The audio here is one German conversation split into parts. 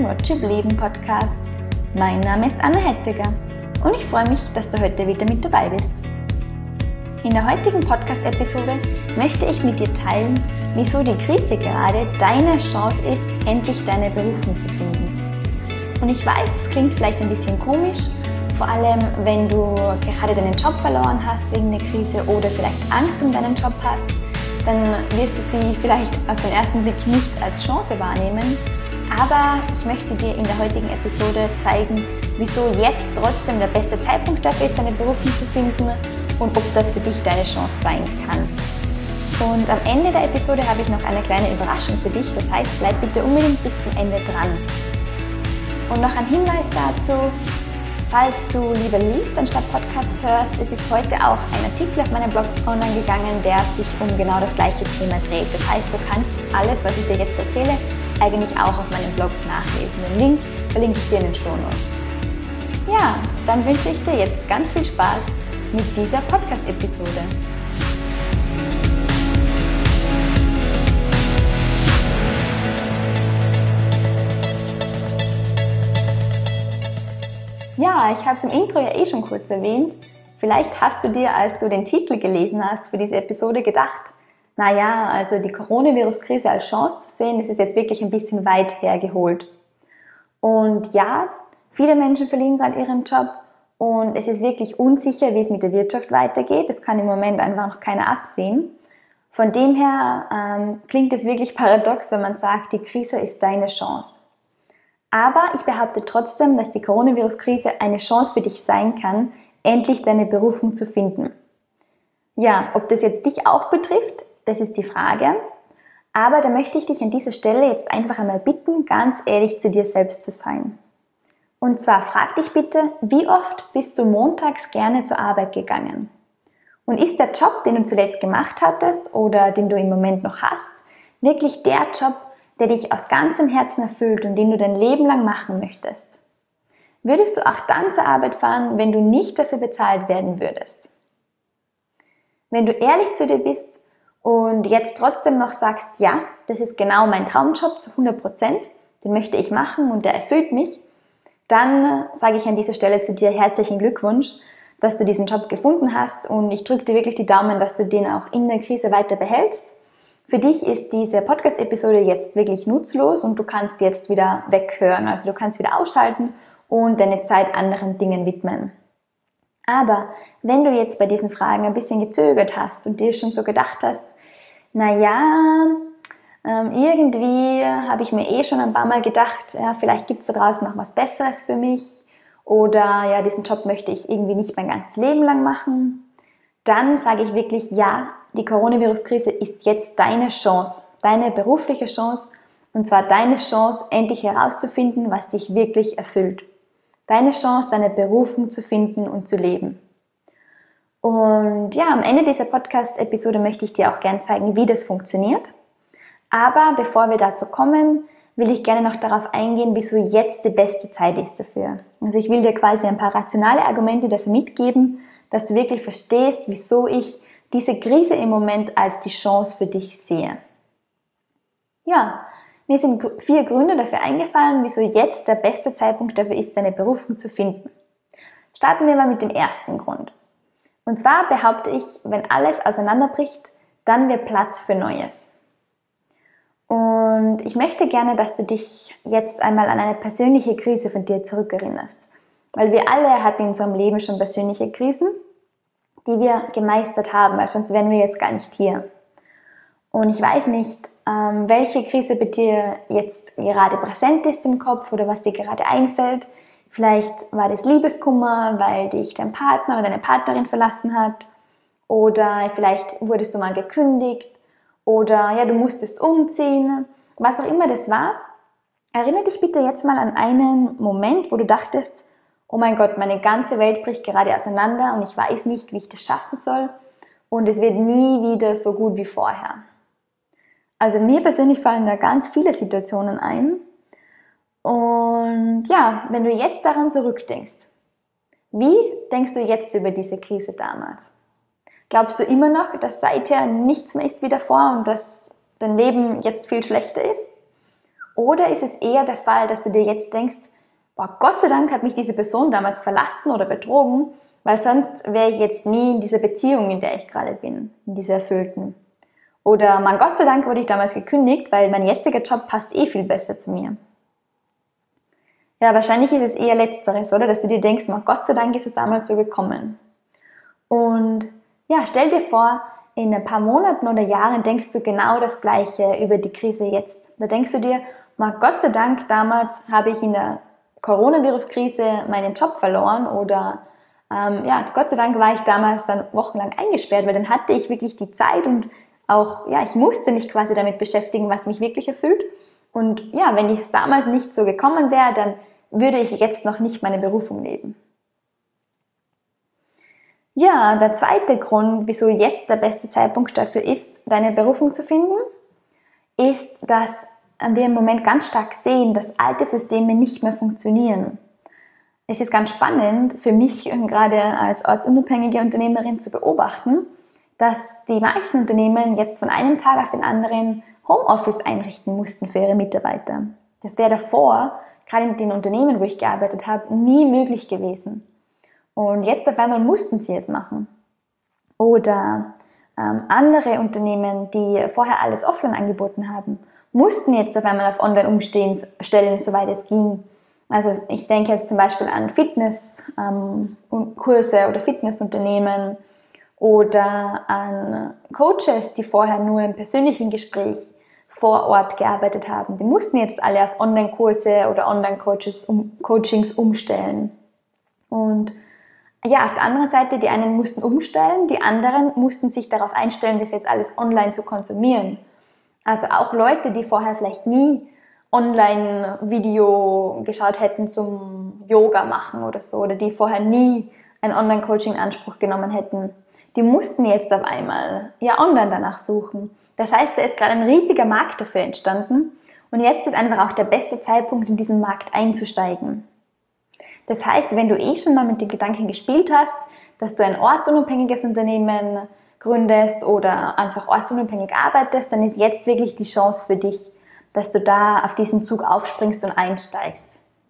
beim Roadtrip Leben Podcast. Mein Name ist Anna Hettiger und ich freue mich, dass du heute wieder mit dabei bist. In der heutigen Podcast-Episode möchte ich mit dir teilen, wieso die Krise gerade deine Chance ist, endlich deine Berufung zu finden. Und ich weiß, es klingt vielleicht ein bisschen komisch, vor allem wenn du gerade deinen Job verloren hast wegen der Krise oder vielleicht Angst um deinen Job hast, dann wirst du sie vielleicht auf den ersten Blick nicht als Chance wahrnehmen. Aber ich möchte dir in der heutigen Episode zeigen, wieso jetzt trotzdem der beste Zeitpunkt dafür ist, deine Berufung zu finden und ob das für dich deine Chance sein kann. Und am Ende der Episode habe ich noch eine kleine Überraschung für dich, das heißt, bleib bitte unbedingt bis zum Ende dran. Und noch ein Hinweis dazu, falls du lieber liest anstatt Podcasts hörst, es ist heute auch ein Artikel auf meinem Blog online gegangen, der sich um genau das gleiche Thema dreht. Das heißt, du kannst alles, was ich dir jetzt erzähle, eigentlich auch auf meinem Blog nachlesen. Den Link verlinke ich dir in den Shownotes. Ja, dann wünsche ich dir jetzt ganz viel Spaß mit dieser Podcast-Episode. Ja, ich habe es im Intro ja schon kurz erwähnt. Vielleicht hast du dir, als du den Titel gelesen hast für diese Episode, gedacht, naja, also die Coronavirus-Krise als Chance zu sehen, das ist jetzt wirklich ein bisschen weit hergeholt. Und ja, viele Menschen verlieren gerade ihren Job und es ist wirklich unsicher, wie es mit der Wirtschaft weitergeht. Das kann im Moment einfach noch keiner absehen. Von dem her klingt es wirklich paradox, wenn man sagt, die Krise ist deine Chance. Aber ich behaupte trotzdem, dass die Coronavirus-Krise eine Chance für dich sein kann, endlich deine Berufung zu finden. Ja, ob das jetzt dich auch betrifft, das ist die Frage. Aber da möchte ich dich an dieser Stelle jetzt einfach einmal bitten, ganz ehrlich zu dir selbst zu sein. Und zwar frag dich bitte, wie oft bist du montags gerne zur Arbeit gegangen? Und ist der Job, den du zuletzt gemacht hattest oder den du im Moment noch hast, wirklich der Job, der dich aus ganzem Herzen erfüllt und den du dein Leben lang machen möchtest? Würdest du auch dann zur Arbeit fahren, wenn du nicht dafür bezahlt werden würdest? Wenn du ehrlich zu dir bist und jetzt trotzdem noch sagst, ja, das ist genau mein Traumjob zu 100%, den möchte ich machen und der erfüllt mich, dann sage ich an dieser Stelle zu dir herzlichen Glückwunsch, dass du diesen Job gefunden hast und ich drücke dir wirklich die Daumen, dass du den auch in der Krise weiter behältst. Für dich ist diese Podcast-Episode jetzt wirklich nutzlos und du kannst jetzt wieder weghören, also du kannst wieder ausschalten und deine Zeit anderen Dingen widmen. Aber wenn du jetzt bei diesen Fragen ein bisschen gezögert hast und dir schon so gedacht hast, irgendwie habe ich mir schon ein paar Mal gedacht, ja, vielleicht gibt es da draußen noch was Besseres für mich oder ja, diesen Job möchte ich irgendwie nicht mein ganzes Leben lang machen, dann sage ich wirklich, ja, die Coronavirus-Krise ist jetzt deine Chance, deine berufliche Chance und zwar deine Chance, endlich herauszufinden, was dich wirklich erfüllt. Deine Chance, deine Berufung zu finden und zu leben. Und ja, am Ende dieser Podcast-Episode möchte ich dir auch gerne zeigen, wie das funktioniert. Aber bevor wir dazu kommen, will ich gerne noch darauf eingehen, wieso jetzt die beste Zeit ist dafür. Also ich will dir quasi ein paar rationale Argumente dafür mitgeben, dass du wirklich verstehst, wieso ich diese Krise im Moment als die Chance für dich sehe. Ja, mir sind 4 Gründe dafür eingefallen, wieso jetzt der beste Zeitpunkt dafür ist, deine Berufung zu finden. Starten wir mal mit dem ersten Grund. Und zwar behaupte ich, wenn alles auseinanderbricht, dann wird Platz für Neues. Und ich möchte gerne, dass du dich jetzt einmal an eine persönliche Krise von dir zurückerinnerst. Weil wir alle hatten in unserem Leben schon persönliche Krisen, die wir gemeistert haben, weil sonst wären wir jetzt gar nicht hier. Und ich weiß nicht, welche Krise bei dir jetzt gerade präsent ist im Kopf oder was dir gerade einfällt. Vielleicht war das Liebeskummer, weil dich dein Partner oder deine Partnerin verlassen hat. Oder vielleicht wurdest du mal gekündigt. Oder ja, du musstest umziehen. Was auch immer das war. Erinnere dich bitte jetzt mal an einen Moment, wo du dachtest, oh mein Gott, meine ganze Welt bricht gerade auseinander und ich weiß nicht, wie ich das schaffen soll. Und es wird nie wieder so gut wie vorher. Also mir persönlich fallen da ganz viele Situationen ein. Und ja, wenn du jetzt daran zurückdenkst, wie denkst du jetzt über diese Krise damals? Glaubst du immer noch, dass seither nichts mehr ist wie davor und dass dein Leben jetzt viel schlechter ist? Oder ist es eher der Fall, dass du dir jetzt denkst, boah, Gott sei Dank hat mich diese Person damals verlassen oder betrogen, weil sonst wäre ich jetzt nie in dieser Beziehung, in der ich gerade bin, in dieser erfüllten. Oder man, Gott sei Dank wurde ich damals gekündigt, weil mein jetziger Job passt viel besser zu mir. Ja, wahrscheinlich ist es eher Letzteres, oder? Dass du dir denkst, man, Gott sei Dank ist es damals so gekommen. Und ja, stell dir vor, in ein paar Monaten oder Jahren denkst du genau das Gleiche über die Krise jetzt. Da denkst du dir, man, Gott sei Dank, damals habe ich in der Coronavirus-Krise meinen Job verloren oder Gott sei Dank war ich damals dann wochenlang eingesperrt, weil dann hatte ich wirklich die Zeit und auch, ja, ich musste mich quasi damit beschäftigen, was mich wirklich erfüllt. Und ja, wenn es damals nicht so gekommen wäre, dann würde ich jetzt noch nicht meine Berufung leben. Ja, der zweite Grund, wieso jetzt der beste Zeitpunkt dafür ist, deine Berufung zu finden, ist, dass wir im Moment ganz stark sehen, dass alte Systeme nicht mehr funktionieren. Es ist ganz spannend für mich, gerade als ortsunabhängige Unternehmerin zu beobachten, dass die meisten Unternehmen jetzt von einem Tag auf den anderen Homeoffice einrichten mussten für ihre Mitarbeiter. Das wäre davor, gerade in den Unternehmen, wo ich gearbeitet habe, nie möglich gewesen. Und jetzt auf einmal mussten sie es machen. Oder andere Unternehmen, die vorher alles offline angeboten haben, mussten jetzt auf einmal auf online umstellen, soweit es ging. Also ich denke jetzt zum Beispiel an Fitnesskurse oder Fitnessunternehmen oder an Coaches, die vorher nur im persönlichen Gespräch vor Ort gearbeitet haben. Die mussten jetzt alle auf Online-Kurse oder Online-Coachings umstellen. Und ja, auf der anderen Seite, die einen mussten umstellen, die anderen mussten sich darauf einstellen, das jetzt alles online zu konsumieren. Also auch Leute, die vorher vielleicht nie Online-Video geschaut hätten zum Yoga machen oder so, oder die vorher nie ein Online-Coaching in Anspruch genommen hätten, die mussten jetzt auf einmal online danach suchen. Das heißt, da ist gerade ein riesiger Markt dafür entstanden und jetzt ist einfach auch der beste Zeitpunkt, in diesen Markt einzusteigen. Das heißt, wenn du schon mal mit dem Gedanken gespielt hast, dass du ein ortsunabhängiges Unternehmen gründest oder einfach ortsunabhängig arbeitest, dann ist jetzt wirklich die Chance für dich, dass du da auf diesen Zug aufspringst und einsteigst.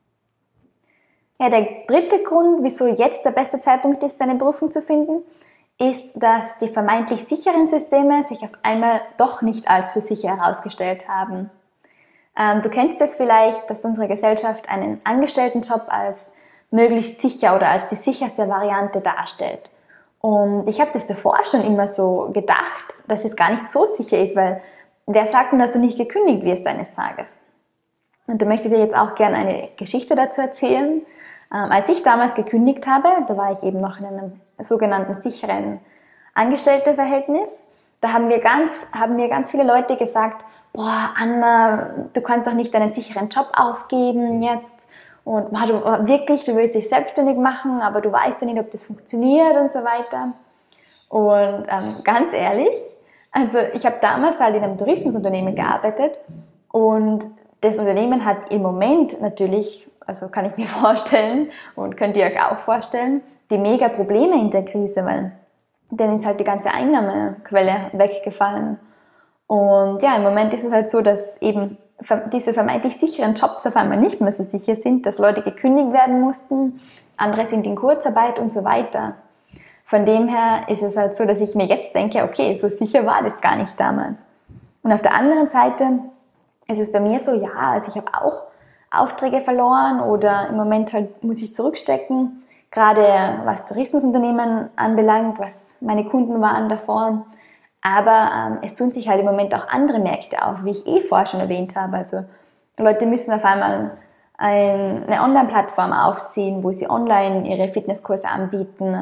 Ja, der dritte Grund, wieso jetzt der beste Zeitpunkt ist, deine Berufung zu finden, ist, dass die vermeintlich sicheren Systeme sich auf einmal doch nicht als so sicher herausgestellt haben. Du kennst es vielleicht, dass unsere Gesellschaft einen Angestelltenjob als möglichst sicher oder als die sicherste Variante darstellt. Und ich habe das davor schon immer so gedacht, dass es gar nicht so sicher ist, weil wer sagt denn, dass du nicht gekündigt wirst eines Tages? Und da möchte ich dir jetzt auch gerne eine Geschichte dazu erzählen. Als ich damals gekündigt habe, da war ich eben noch in einem sogenannten sicheren Angestelltenverhältnis, da haben mir ganz viele Leute gesagt, boah, Anna, du kannst doch nicht deinen sicheren Job aufgeben jetzt und du willst dich selbstständig machen, aber du weißt ja nicht, ob das funktioniert und so weiter. Und ganz ehrlich, also ich habe damals halt in einem Tourismusunternehmen gearbeitet und das Unternehmen hat im Moment natürlich, also kann ich mir vorstellen und könnt ihr euch auch vorstellen, die mega Probleme in der Krise, weil dann ist halt die ganze Einnahmequelle weggefallen. Und ja, im Moment ist es halt so, dass eben diese vermeintlich sicheren Jobs auf einmal nicht mehr so sicher sind, dass Leute gekündigt werden mussten, andere sind in Kurzarbeit und so weiter. Von dem her ist es halt so, dass ich mir jetzt denke, okay, so sicher war das gar nicht damals. Und auf der anderen Seite ist es bei mir so, ja, also ich habe auch Aufträge verloren oder im Moment halt muss ich zurückstecken, gerade was Tourismusunternehmen anbelangt, was meine Kunden waren davor. Aber es tun sich halt im Moment auch andere Märkte auf, wie ich vorher schon erwähnt habe. Also Leute müssen auf einmal eine Online-Plattform aufziehen, wo sie online ihre Fitnesskurse anbieten.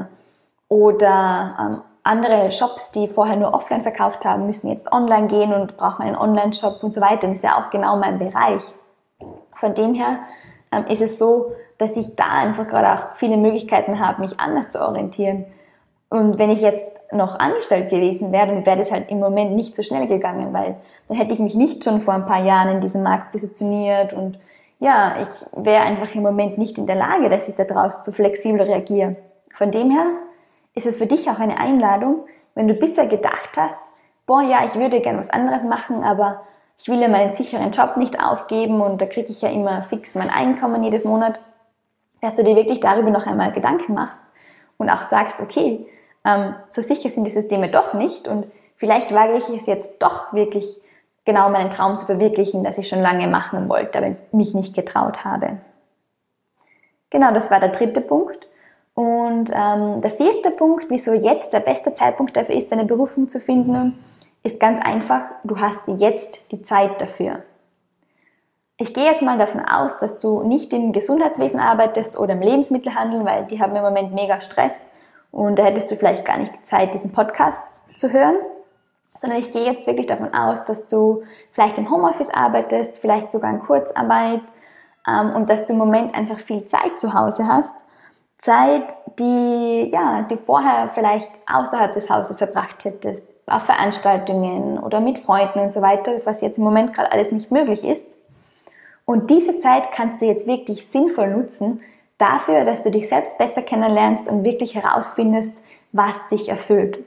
Oder andere Shops, die vorher nur offline verkauft haben, müssen jetzt online gehen und brauchen einen Online-Shop und so weiter. Das ist ja auch genau mein Bereich. Von dem her ist es so, dass ich da einfach gerade auch viele Möglichkeiten habe, mich anders zu orientieren. Und wenn ich jetzt noch angestellt gewesen wäre, dann wäre das halt im Moment nicht so schnell gegangen, weil dann hätte ich mich nicht schon vor ein paar Jahren in diesem Markt positioniert und ja, ich wäre einfach im Moment nicht in der Lage, dass ich da draußen so flexibel reagiere. Von dem her ist es für dich auch eine Einladung, wenn du bisher gedacht hast, boah, ja, ich würde gerne was anderes machen, aber ich will ja meinen sicheren Job nicht aufgeben und da kriege ich ja immer fix mein Einkommen jedes Monat, dass du dir wirklich darüber noch einmal Gedanken machst und auch sagst, okay, so sicher sind die Systeme doch nicht und vielleicht wage ich es jetzt doch wirklich genau meinen Traum zu verwirklichen, das ich schon lange machen wollte, aber mich nicht getraut habe. Genau, das war der 3. Punkt. Und der 4. Punkt, wieso jetzt der beste Zeitpunkt dafür ist, deine Berufung zu finden, ist ganz einfach, du hast jetzt die Zeit dafür. Ich gehe jetzt mal davon aus, dass du nicht im Gesundheitswesen arbeitest oder im Lebensmittelhandel, weil die haben im Moment mega Stress und da hättest du vielleicht gar nicht die Zeit, diesen Podcast zu hören, sondern ich gehe jetzt wirklich davon aus, dass du vielleicht im Homeoffice arbeitest, vielleicht sogar in Kurzarbeit und dass du im Moment einfach viel Zeit zu Hause hast. Zeit, die vorher vielleicht außerhalb des Hauses verbracht hättest, auf Veranstaltungen oder mit Freunden und so weiter, das was jetzt im Moment gerade alles nicht möglich ist. Und diese Zeit kannst du jetzt wirklich sinnvoll nutzen dafür, dass du dich selbst besser kennenlernst und wirklich herausfindest, was dich erfüllt.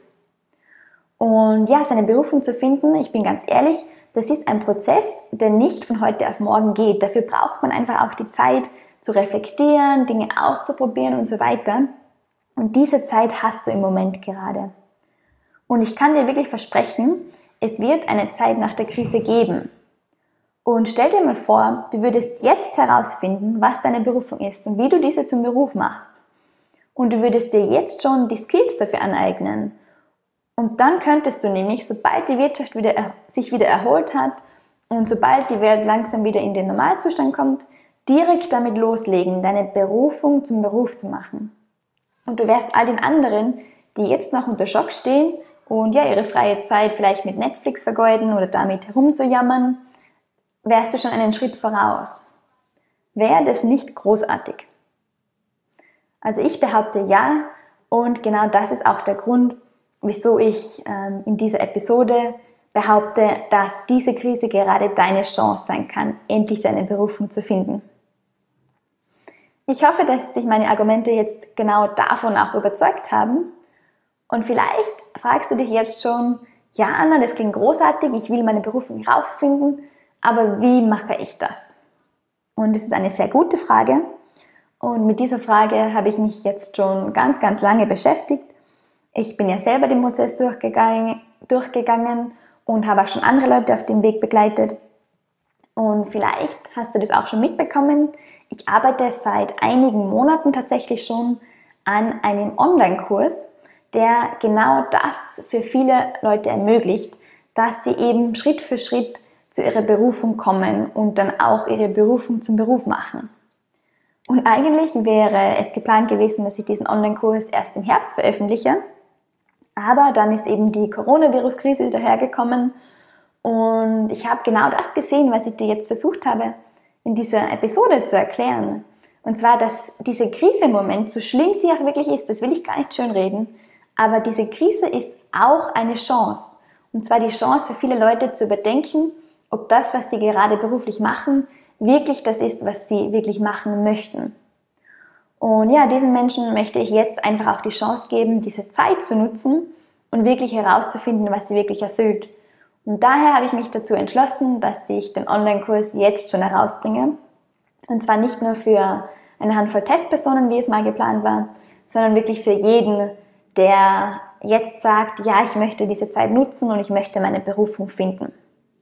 Und ja, seine Berufung zu finden, ich bin ganz ehrlich, das ist ein Prozess, der nicht von heute auf morgen geht. Dafür braucht man einfach auch die Zeit zu reflektieren, Dinge auszuprobieren und so weiter. Und diese Zeit hast du im Moment gerade. Und ich kann dir wirklich versprechen, es wird eine Zeit nach der Krise geben. Und stell dir mal vor, du würdest jetzt herausfinden, was deine Berufung ist und wie du diese zum Beruf machst. Und du würdest dir jetzt schon die Skills dafür aneignen. Und dann könntest du nämlich, sobald die Wirtschaft sich wieder erholt hat und sobald die Welt langsam wieder in den Normalzustand kommt, direkt damit loslegen, deine Berufung zum Beruf zu machen. Und du wärst all den anderen, die jetzt noch unter Schock stehen und ja ihre freie Zeit vielleicht mit Netflix vergeuden oder damit herumzujammern, wärst du schon einen Schritt voraus. Wäre das nicht großartig? Also ich behaupte ja und genau das ist auch der Grund, wieso ich in dieser Episode behaupte, dass diese Krise gerade deine Chance sein kann, endlich deine Berufung zu finden. Ich hoffe, dass dich meine Argumente jetzt genau davon auch überzeugt haben. Und vielleicht fragst du dich jetzt schon, ja Anna, das klingt großartig, ich will meine Berufung herausfinden, aber wie mache ich das? Und das ist eine sehr gute Frage. Und mit dieser Frage habe ich mich jetzt schon ganz, ganz lange beschäftigt. Ich bin ja selber den Prozess durchgegangen und habe auch schon andere Leute auf dem Weg begleitet. Und vielleicht hast du das auch schon mitbekommen. Ich arbeite seit einigen Monaten tatsächlich schon an einem Online-Kurs, der genau das für viele Leute ermöglicht, dass sie eben Schritt für Schritt zu ihrer Berufung kommen und dann auch ihre Berufung zum Beruf machen. Und eigentlich wäre es geplant gewesen, dass ich diesen Online-Kurs erst im Herbst veröffentliche. Aber dann ist eben die Coronavirus-Krise dahergekommen und ich habe genau das gesehen, was ich dir jetzt versucht habe, in dieser Episode zu erklären. Und zwar, dass diese Krise im Moment, so schlimm sie auch wirklich ist, das will ich gar nicht schönreden, aber diese Krise ist auch eine Chance. Und zwar die Chance für viele Leute zu überdenken, ob das, was sie gerade beruflich machen, wirklich das ist, was sie wirklich machen möchten. Und ja, diesen Menschen möchte ich jetzt einfach auch die Chance geben, diese Zeit zu nutzen und wirklich herauszufinden, was sie wirklich erfüllt. Und daher habe ich mich dazu entschlossen, dass ich den Online-Kurs jetzt schon herausbringe. Und zwar nicht nur für eine Handvoll Testpersonen, wie es mal geplant war, sondern wirklich für jeden, der jetzt sagt, ja, ich möchte diese Zeit nutzen und ich möchte meine Berufung finden.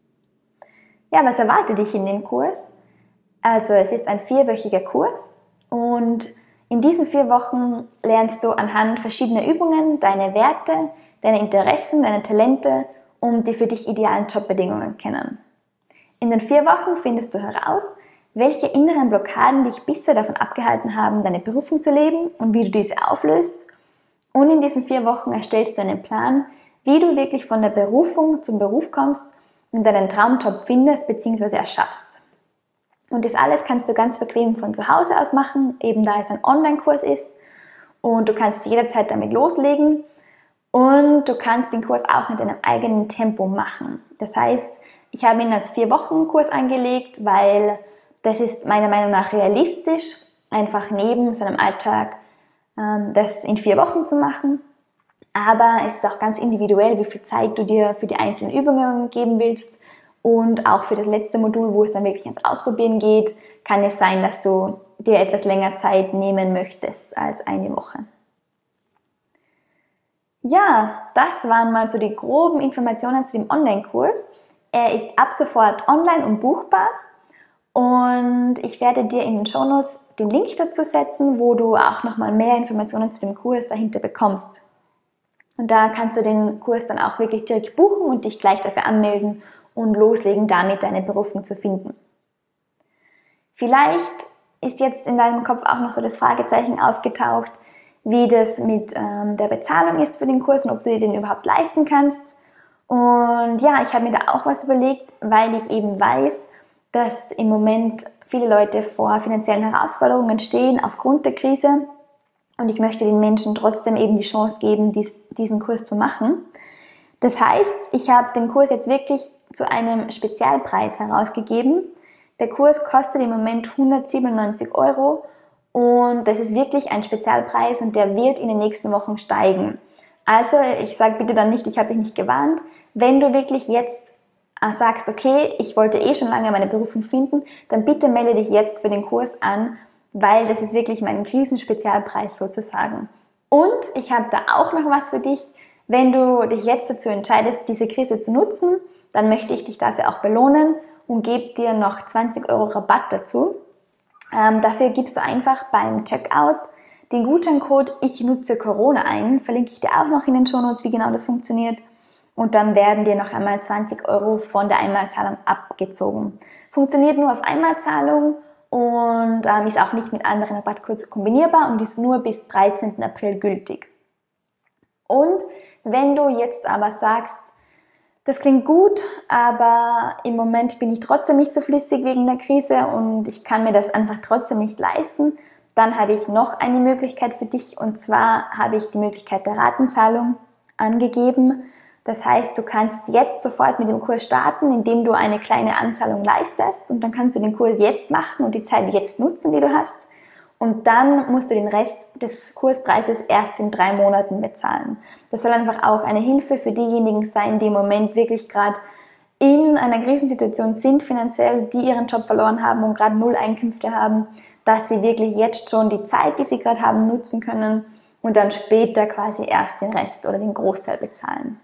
Ja, was erwartet dich in dem Kurs? Also es ist ein 4-wöchiger Kurs und in diesen 4 Wochen lernst du anhand verschiedener Übungen deine Werte, deine Interessen, deine Talente und die für dich idealen Jobbedingungen kennen. In den 4 Wochen findest du heraus, welche inneren Blockaden dich bisher davon abgehalten haben, deine Berufung zu leben und wie du diese auflöst. Und in diesen 4 Wochen erstellst du einen Plan, wie du wirklich von der Berufung zum Beruf kommst und deinen Traumjob findest bzw. erschaffst. Und das alles kannst du ganz bequem von zu Hause aus machen, eben da es ein Online-Kurs ist. Und du kannst jederzeit damit loslegen und du kannst den Kurs auch in deinem eigenen Tempo machen. Das heißt, ich habe ihn als 4-Wochen-Kurs angelegt, weil das ist meiner Meinung nach realistisch, einfach neben seinem Alltag das in 4 Wochen zu machen. Aber es ist auch ganz individuell, wie viel Zeit du dir für die einzelnen Übungen geben willst Und auch für das letzte Modul, wo es dann wirklich ins Ausprobieren geht, kann es sein, dass du dir etwas länger Zeit nehmen möchtest als eine Woche. Ja, das waren mal so die groben Informationen zu dem Online-Kurs. Er ist ab sofort online und buchbar. Und ich werde dir in den Shownotes den Link dazu setzen, wo du auch nochmal mehr Informationen zu dem Kurs dahinter bekommst. Und da kannst du den Kurs dann auch wirklich direkt buchen und dich gleich dafür anmelden und loslegen, damit deine Berufung zu finden. Vielleicht ist jetzt in deinem Kopf auch noch so das Fragezeichen aufgetaucht, wie das mit der Bezahlung ist für den Kurs und ob du dir den überhaupt leisten kannst. Und ja, ich habe mir da auch was überlegt, weil ich eben weiß, dass im Moment viele Leute vor finanziellen Herausforderungen stehen aufgrund der Krise und ich möchte den Menschen trotzdem eben die Chance geben, diesen Kurs zu machen. Das heißt, ich habe den Kurs jetzt wirklich zu einem Spezialpreis herausgegeben. Der Kurs kostet im Moment 197 € und das ist wirklich ein Spezialpreis und der wird in den nächsten Wochen steigen. Also ich sage bitte dann nicht, ich habe dich nicht gewarnt. Wenn du wirklich jetzt sagst, okay, ich wollte schon lange meine Berufung finden, dann bitte melde dich jetzt für den Kurs an, weil das ist wirklich mein Krisenspezialpreis sozusagen. Und ich habe da auch noch was für dich. Wenn du dich jetzt dazu entscheidest, diese Krise zu nutzen, dann möchte ich dich dafür auch belohnen und gebe dir noch 20 € Rabatt dazu. Dafür gibst du einfach beim Checkout den Gutscheincode Ich nutze Corona ein. Verlinke ich dir auch noch in den Shownotes, wie genau das funktioniert. Und dann werden dir noch einmal 20 € von der Einmalzahlung abgezogen. Funktioniert nur auf Einmalzahlung und ist auch nicht mit anderen Rabattcodes kombinierbar und ist nur bis 13. April gültig. Und wenn du jetzt aber sagst, das klingt gut, aber im Moment bin ich trotzdem nicht so flüssig wegen der Krise und ich kann mir das einfach trotzdem nicht leisten, dann habe ich noch eine Möglichkeit für dich und zwar habe ich die Möglichkeit der Ratenzahlung angegeben. Das heißt, du kannst jetzt sofort mit dem Kurs starten, indem du eine kleine Anzahlung leistest und dann kannst du den Kurs jetzt machen und die Zeit jetzt nutzen, die du hast. Und dann musst du den Rest des Kurspreises erst in 3 Monaten bezahlen. Das soll einfach auch eine Hilfe für diejenigen sein, die im Moment wirklich gerade in einer Krisensituation sind finanziell, die ihren Job verloren haben und gerade 0 Einkünfte haben, dass sie wirklich jetzt schon die Zeit, die sie gerade haben, nutzen können und dann später quasi erst den Rest oder den Großteil bezahlen.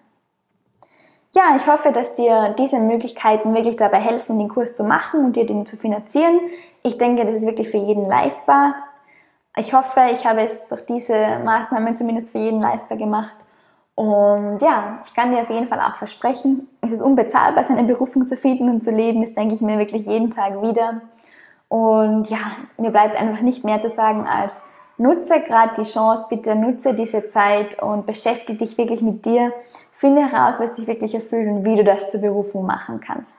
Ja, ich hoffe, dass dir diese Möglichkeiten wirklich dabei helfen, den Kurs zu machen und dir den zu finanzieren. Ich denke, das ist wirklich für jeden leistbar. Ich hoffe, ich habe es durch diese Maßnahmen zumindest für jeden leistbar gemacht. Und ja, ich kann dir auf jeden Fall auch versprechen, es ist unbezahlbar, seine Berufung zu finden und zu leben. Das denke ich mir wirklich jeden Tag wieder. Und ja, mir bleibt einfach nicht mehr zu sagen als nutze gerade die Chance, bitte nutze diese Zeit und beschäftige dich wirklich mit dir. Finde heraus, was dich wirklich erfüllt und wie du das zur Berufung machen kannst.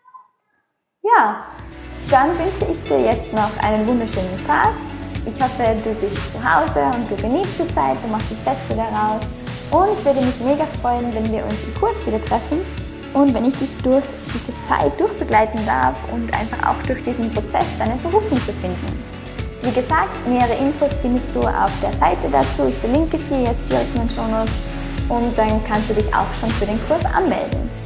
Ja, dann wünsche ich dir jetzt noch einen wunderschönen Tag. Ich hoffe, du bist zu Hause und du genießt die Zeit, du machst das Beste daraus. Und ich würde mich mega freuen, wenn wir uns im Kurs wieder treffen und wenn ich dich durch diese Zeit durchbegleiten darf und einfach auch durch diesen Prozess deine Berufung zu finden. Wie gesagt, nähere Infos findest du auf der Seite dazu. Ich verlinke sie jetzt direkt in den Shownotes und dann kannst du dich auch schon für den Kurs anmelden.